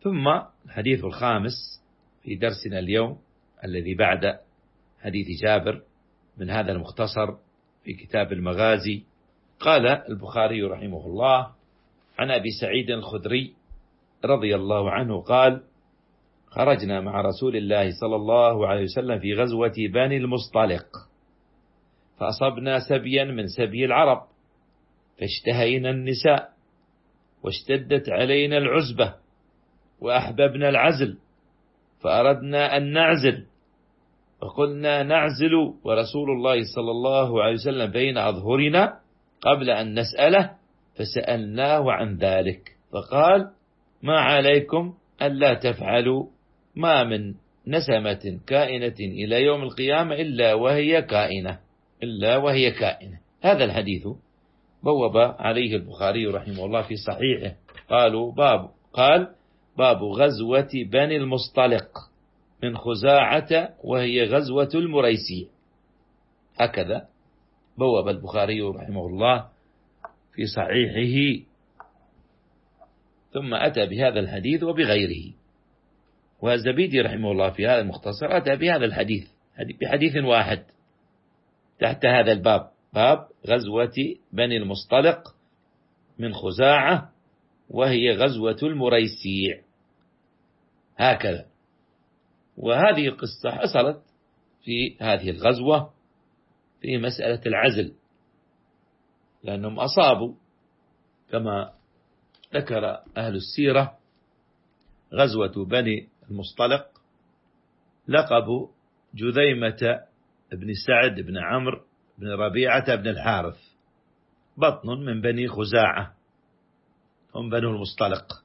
ثم الحديث الخامس في درسنا اليوم الذي بعد حديث جابر من هذا المختصر في كتاب المغازي. قال البخاري رحمه الله: عن أبي سعيد الخدري رضي الله عنه قال: خرجنا مع رسول الله صلى الله عليه وسلم في غزوة بني المصطلق، فأصبنا سبيا من سبي العرب، فاشتهينا النساء، واشتدت علينا العزبة، وأحببنا العزل، فأردنا أن نعزل، فقلنا نعزل ورسول الله صلى الله عليه وسلم بين أظهرنا قبل أن نسأله، فسألناه عن ذلك فقال: ما عليكم ألا تفعلوا ما من نسمة كائنة إلى يوم القيامة إلا وهي كائنة. هذا الحديث بوب عليه البخاري رحمه الله في صحيحه. قال باب غزوة بني المصطلق من خزاعة وهي غزوة المريسي. هكذا بوب البخاري رحمه الله في صحيحه، ثم أتى بهذا الحديث وبغيره. والزبيدي رحمه الله في هذا المختصر أتى بهذا الحديث بحديث واحد تحت هذا الباب، باب غزوة بني المصطلق من خزاعة وهي غزوة المريسيع. هكذا. وهذه القصة حصلت في هذه الغزوة في مسألة العزل، لأنهم أصابوا كما ذكر أهل السيرة غزوة بني المصطلق لقب جذيمة بن سعد بن عمرو بن ربيعة بن الحارث، بطن من بني خزاعة، هم بنو المصطلق.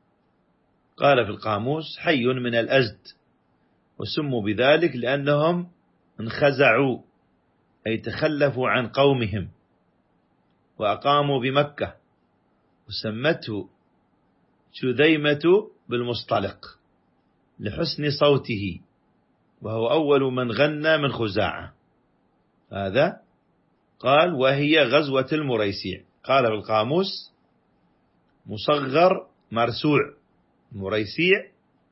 قال في القاموس: حي من الأزد، وسموا بذلك لأنهم انخزعوا أي تخلفوا عن قومهم وأقاموا بمكة، وسمته جذيمة بالمصطلق لحسن صوته، وهو أول من غنى من خزاعة. هذا قال وهي غزوة المريسيع. قال في القاموس: مصغر مرسوع، مريسيع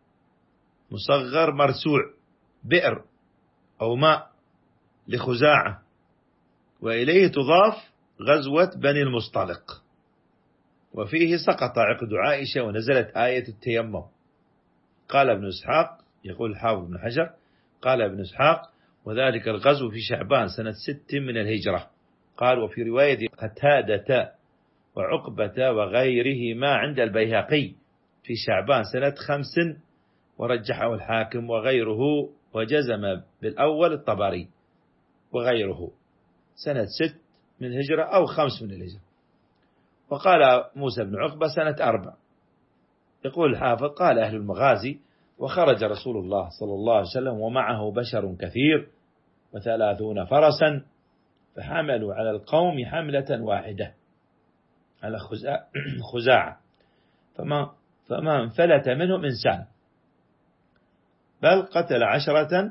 مصغر مرسوع، بئر أو ماء لخزاعة، وإليه تضاف غزوة بني المصطلق. وفيه سقط عقد عائشة ونزلت آية التيمم. قال ابن إسحاق، يقول الحافظ بن حجر، قال ابن إسحاق: وذلك الغزو في شعبان سنة 6 من الهجرة. قال: وفي رواية قتادة وعقبة وغيرهما عند البيهقي في شعبان سنة 5، ورجحه الحاكم وغيره، وجزم بالأول الطبري وغيره سنة 6 من الهجرة أو 5 من الهجرة. وقال موسى بن عقبة سنة 4. يقول الحافظ: قال أهل المغازي: وخرج رسول الله صلى الله عليه وسلم ومعه بشر كثير 30 فرسا، فحملوا على القوم حملة واحدة على خزاعة، فما انفلت منهم إنسان، بل قتل 10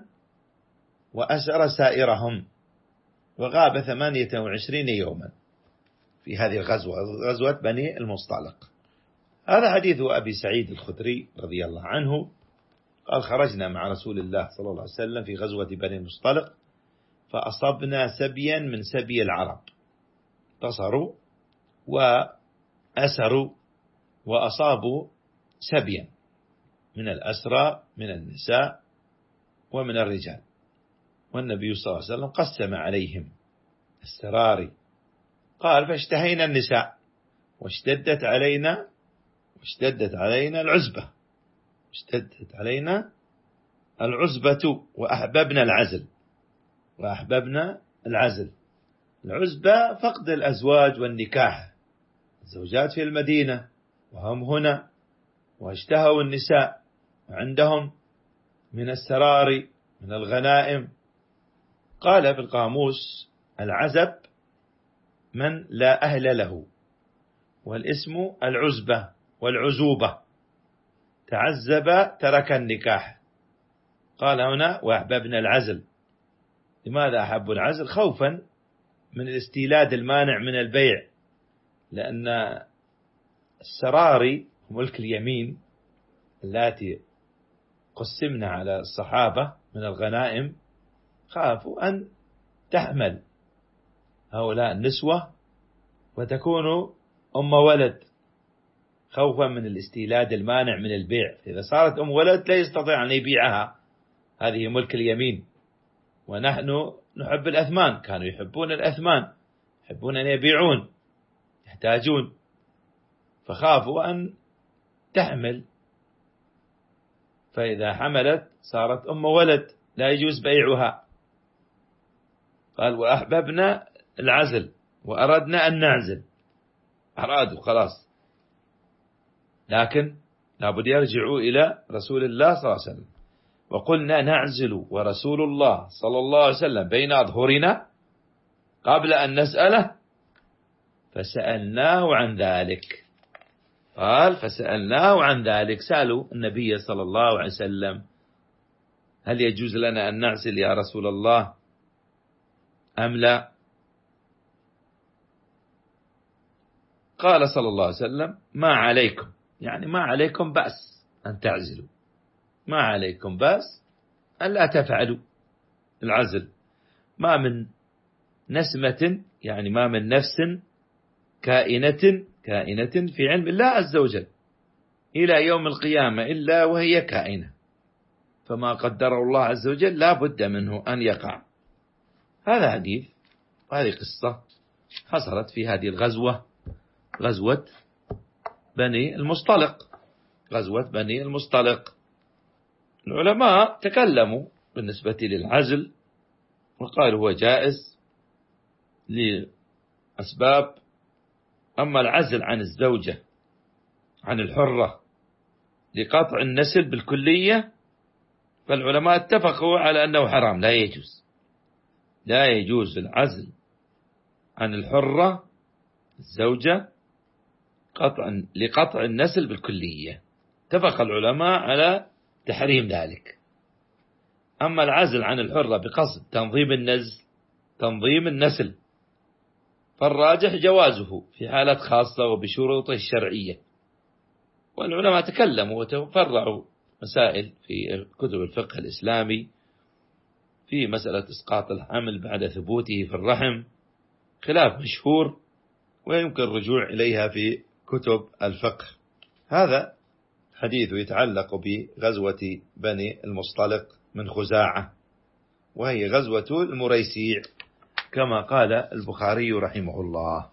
وأسر سائرهم، وغاب 28 يوما في هذه الغزوة، غزوة بني المصطلق. هذا حديث أبي سعيد الخدري رضي الله عنه قال: خرجنا مع رسول الله صلى الله عليه وسلم في غزوة بني المصطلق، فأصبنا سبيا من سبي العرب، انتصروا وأسروا وأصابوا سبيا من الأسرى من النساء ومن الرجال، والنبي صلى الله عليه وسلم قسم عليهم السراري. قال: فاشتهينا النساء، واشتدت علينا العزبة، وأحببنا العزل. العزبة فقد الأزواج والنكاح، الزوجات في المدينة وهم هنا، واشتهوا النساء عندهم من السراري من الغنائم. قال في القاموس: العزب من لا أهل له، والاسم العزبة والعزوبة، تعزب ترك النكاح. قال هنا: وأحببنا العزل. لماذا أحبوا العزل؟ خوفا من الاستيلاد المانع من البيع، لأن السراري ملك اليمين اللاتي قسمنا على الصحابة من الغنائم خافوا أن تحمل هؤلاء النسوة وتكون أم ولد، خوفا من الاستيلاد المانع من البيع. إذا صارت أم ولد لا يستطيع أن يبيعها، هذه ملك اليمين، ونحن نحب الأثمان، كانوا يحبون الأثمان، يحبون أن يبيعون، يحتاجون، فخافوا أن تحمل، فإذا حملت صارت أم ولد لا يجوز بيعها. قال وأحببنا العزل وأردنا أن نعزل، أرادوا خلاص، لكن لابد يرجعوا إلى رسول الله صلى الله عليه وسلم. وقلنا نعزل ورسول الله صلى الله عليه وسلم بين أظهرنا قبل أن نسأله فسألناه عن ذلك. قال فسألناه عن ذلك، سألوا النبي صلى الله عليه وسلم هل يجوز لنا أن نعزل يا رسول الله أم لا؟ قال صلى الله عليه وسلم ما عليكم، يعني ما عليكم بأس أن تعزلوا، ما عليكم بأس أن لا تفعلوا العزل، ما من نسمة، يعني ما من نفس كائنة في علم الله عز وجل إلى يوم القيامة إلا وهي كائنة، فما قدره الله عز وجل لا بد منه أن يقع. هذا حديث، وهذه قصة حصلت في هذه الغزوة، غزوة بني المصطلق، غزوة بني المصطلق. العلماء تكلموا بالنسبة للعزل وقالوا هو جائز لأسباب. أما العزل عن الزوجة عن الحرة لقطع النسل بالكلية فالعلماء اتفقوا على أنه حرام، لا يجوز، لا يجوز العزل عن الحرة الزوجة لقطع النسل بالكلية، اتفق العلماء على تحريم ذلك. أما العزل عن الحرة بقصد تنظيم النسل فالراجح جوازه في حالات خاصة وبشروطه الشرعية. والعلماء تكلموا وتفرعوا مسائل في كتب الفقه الإسلامي في مسألة إسقاط الحمل بعد ثبوته في الرحم، خلاف مشهور ويمكن الرجوع إليها في كتب الفقه. هذا حديث يتعلق بغزوة بني المصطلق من خزاعة، وهي غزوة المريسيع كما قال البخاري رحمه الله.